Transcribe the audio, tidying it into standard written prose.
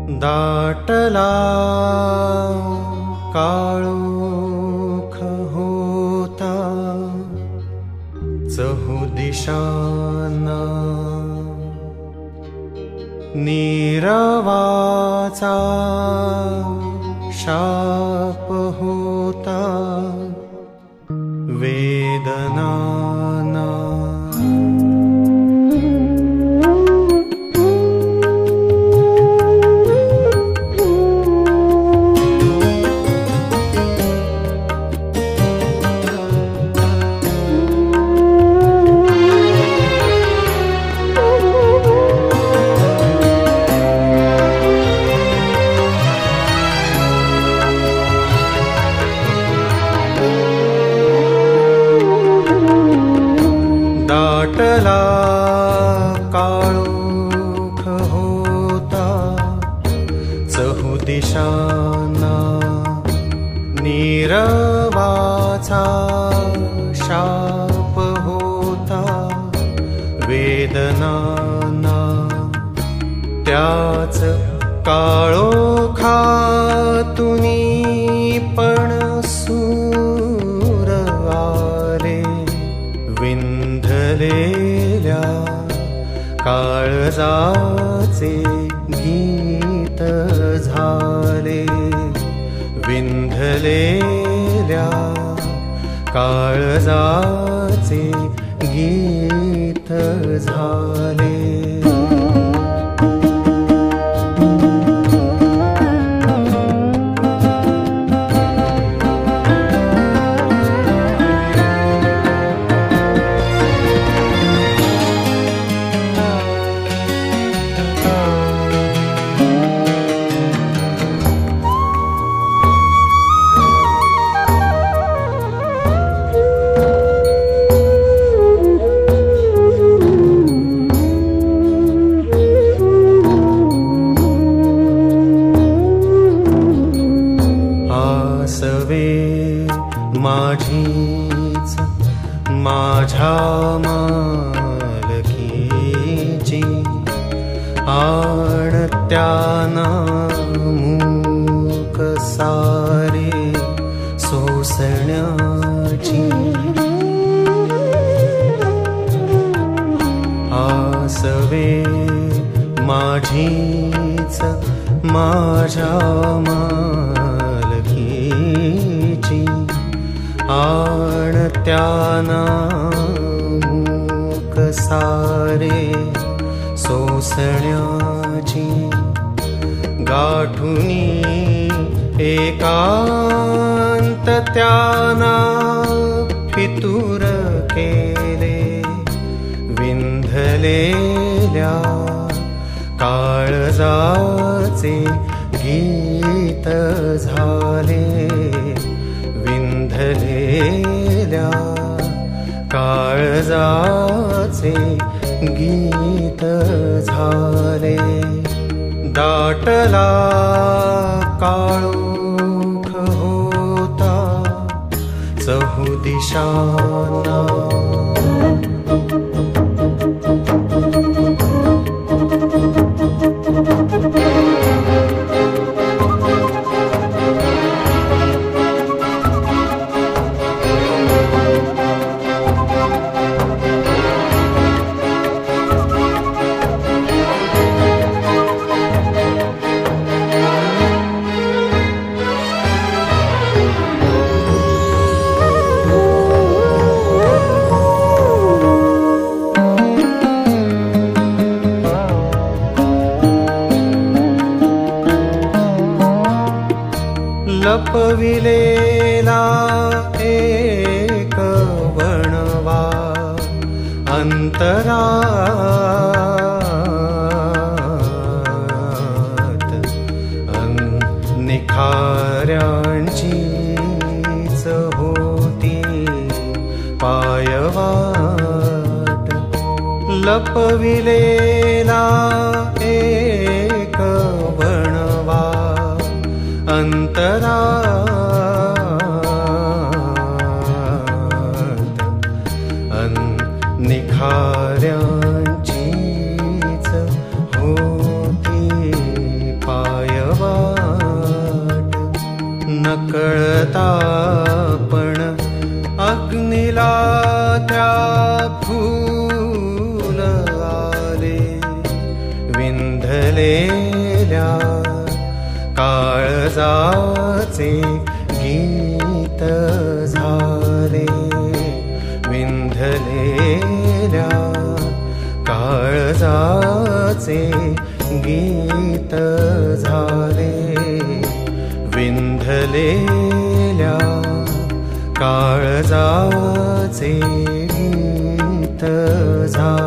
दाटला काळोख होता चहुदिशांना, नीरवाचा शाप होता वेदनांना. दाटला काळोख होता चहुदिशांना, नीरवाचा शाप होता वेदनांना. त्याच काळोखातुनी पण सूर आले, विंधलेल्या काळजाचे गीत झाले, विंधलेल्या काळजाचे गीत झाले. आसवे माझीच माझ्या मालकीची, आण त्याना मूक सारे सोसण्याची. आसवे माझीच माझ्या मालकीची, आण त्याना मूक सारे सोसण्याची. गाठुनी एकांत त्याना फितूर केले, विंधलेल्या काळजाचे गीत झाले, विंधलेल्या काळजाचे गीत झाले. दाटला काळोख होता चहुदिशांना. लपविलेला एक वणवा अंतरात, निखाऱ्यांचीच होती पायवाट. लपविलेला एक वणवा अंतरात, निखाऱ्यांचीच होती पाय. विंधलेल्या काळजाचे गीत झाले, विंधलेल्या काळजाचे गीत झाले, विंधलेल्या काळजाचे गीत झाले.